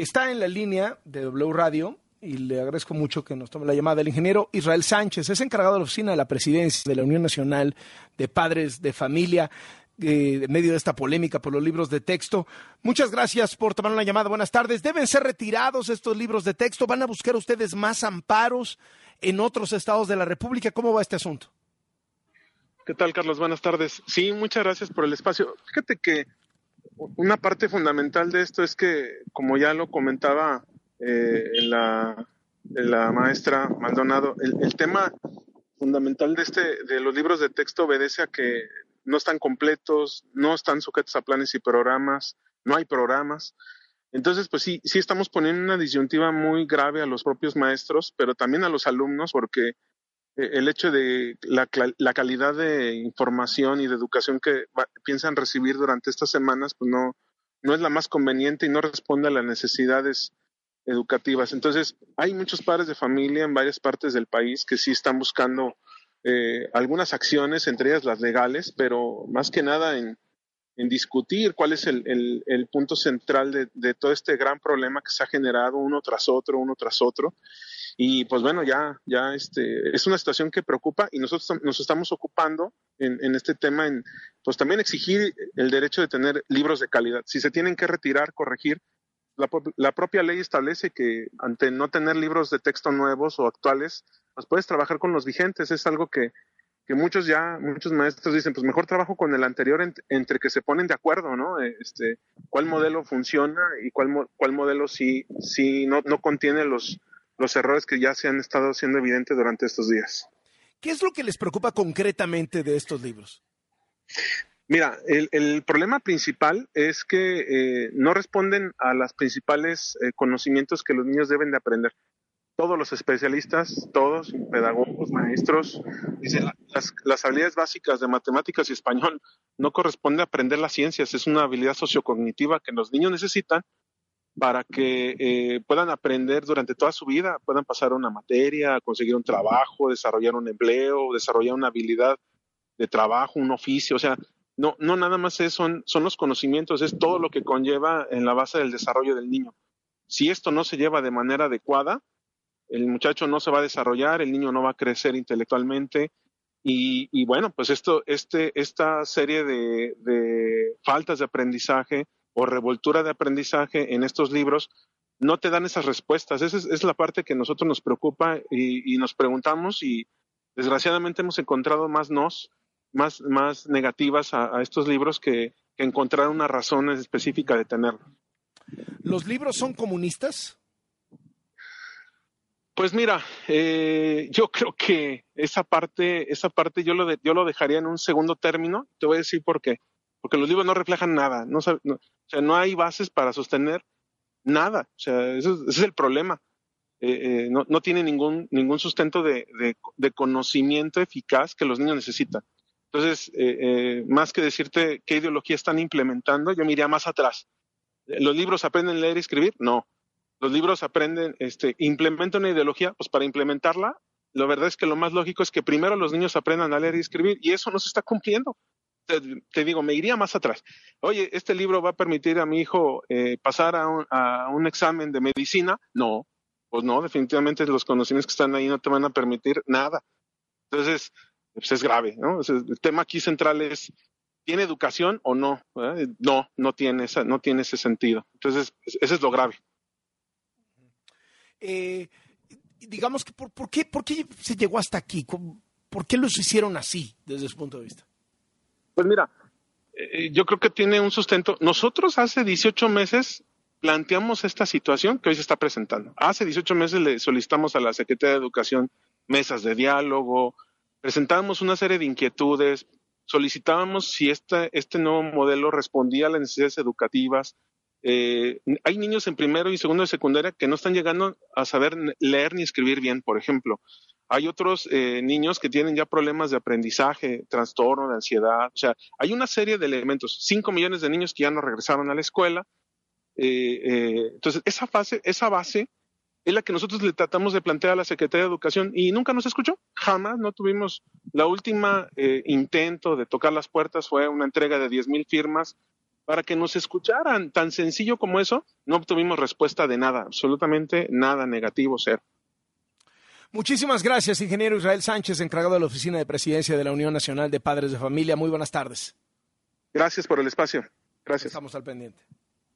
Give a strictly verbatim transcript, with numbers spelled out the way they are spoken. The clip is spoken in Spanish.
está en la línea de W Radio y le agradezco mucho que nos tome la llamada el ingeniero Israel Sánchez, es encargado de la oficina de la presidencia de la Unión Nacional de Padres de Familia, eh, en medio de esta polémica por los libros de texto. Muchas gracias por tomar una llamada. Buenas tardes. ¿Deben ser retirados estos libros de texto? ¿Van a buscar ustedes más amparos en otros estados de la República? ¿Cómo va este asunto? ¿Qué tal, Carlos? Buenas tardes. Sí, muchas gracias por el espacio. Fíjate que una parte fundamental de esto es que, como ya lo comentaba eh, la, la maestra Maldonado, el, el tema fundamental de, este, de los libros de texto obedece a que no están completos, no están sujetos a planes y programas, no hay programas. Entonces, pues sí, sí estamos poniendo una disyuntiva muy grave a los propios maestros, pero también a los alumnos, porque el hecho de la, la calidad de información y de educación que va, piensan recibir durante estas semanas, pues no, no es la más conveniente y no responde a las necesidades educativas. Entonces, hay muchos padres de familia en varias partes del país que sí están buscando eh, algunas acciones, entre ellas las legales, pero más que nada en, en discutir cuál es el, el, el punto central de, de todo este gran problema que se ha generado uno tras otro, uno tras otro. Y pues bueno, ya, ya este, es una situación que preocupa y nosotros nos estamos ocupando en, en este tema, en pues también exigir el derecho de tener libros de calidad. Si se tienen que retirar, corregir, la, la propia ley establece que ante no tener libros de texto nuevos o actuales, pues puedes trabajar con los vigentes. Es algo que, que muchos ya, muchos maestros dicen, pues mejor trabajo con el anterior ent, entre que se ponen de acuerdo, ¿no? Este, cuál modelo funciona y cuál, cuál modelo sí, sí no, no contiene los los errores que ya se han estado haciendo evidentes durante estos días. ¿Qué es lo que les preocupa concretamente de estos libros? Mira, el, el problema principal es que eh, no responden a los principales eh, conocimientos que los niños deben de aprender. Todos los especialistas, todos, pedagogos, maestros, dicen las, las habilidades básicas de matemáticas y español no corresponde a aprender las ciencias, es una habilidad sociocognitiva que los niños necesitan para que eh, puedan aprender durante toda su vida, puedan pasar una materia, conseguir un trabajo, desarrollar un empleo, desarrollar una habilidad de trabajo, un oficio. O sea, no, no nada más es, son, son los conocimientos, es todo lo que conlleva en la base del desarrollo del niño. Si esto no se lleva de manera adecuada, el muchacho no se va a desarrollar, el niño no va a crecer intelectualmente y, y bueno, pues esto, este, esta serie de, de faltas de aprendizaje o revoltura de aprendizaje en estos libros, no te dan esas respuestas. Esa es, es la parte que a nosotros nos preocupa y, y nos preguntamos y desgraciadamente hemos encontrado más nos, más, más negativas a, a estos libros que, que encontrar una razón específica de tenerlo. ¿Los libros son comunistas? Pues mira, eh, yo creo que esa parte, esa parte yo lo, de, yo lo dejaría en un segundo término. Te voy a decir por qué. Porque los libros no reflejan nada, no, no, o sea, no hay bases para sostener nada, o sea, ese es, ese es el problema. Eh, eh, no, no tiene ningún, ningún sustento de, de, de conocimiento eficaz que los niños necesitan. Entonces, eh, eh, más que decirte qué ideología están implementando, yo me iría más atrás. ¿Los libros aprenden a leer y escribir? No. Los libros aprenden, este, implementan una ideología, pues para implementarla, la verdad es que lo más lógico es que primero los niños aprendan a leer y escribir, y eso no se está cumpliendo. Te, te digo, me iría más atrás. Oye, ¿este libro va a permitir a mi hijo eh, pasar a un, a un examen de medicina? No, pues no, definitivamente los conocimientos que están ahí no te van a permitir nada. Entonces, pues es grave, ¿no? O sea, el tema aquí central es, ¿tiene educación o no? ¿Eh? No, no tiene, esa, no tiene ese sentido. Entonces, ese es lo grave. Eh, digamos que, ¿por, por, qué, ¿por qué se llegó hasta aquí? ¿Por qué los hicieron así, desde su punto de vista? Pues mira, eh, yo creo que tiene un sustento. Nosotros hace dieciocho meses planteamos esta situación que hoy se está presentando. Hace dieciocho meses le solicitamos a la Secretaría de Educación mesas de diálogo, presentábamos una serie de inquietudes, solicitábamos si esta, este nuevo modelo respondía a las necesidades educativas. Eh, hay niños en primero y segundo de secundaria que no están llegando a saber leer ni escribir bien, por ejemplo. Hay otros eh, niños que tienen ya problemas de aprendizaje, trastorno de ansiedad. O sea, hay una serie de elementos. Cinco millones de niños que ya no regresaron a la escuela. Eh, eh, entonces, esa fase, esa base es la que nosotros le tratamos de plantear a la Secretaría de Educación y nunca nos escuchó. Jamás no tuvimos. La última eh, intento de tocar las puertas fue una entrega de diez mil firmas para que nos escucharan. Tan sencillo como eso, no obtuvimos respuesta de nada, absolutamente nada, negativo, cero. Muchísimas gracias, ingeniero Israel Sánchez, encargado de la Oficina de Presidencia de la Unión Nacional de Padres de Familia. Muy buenas tardes. Gracias por el espacio. Gracias. Estamos al pendiente.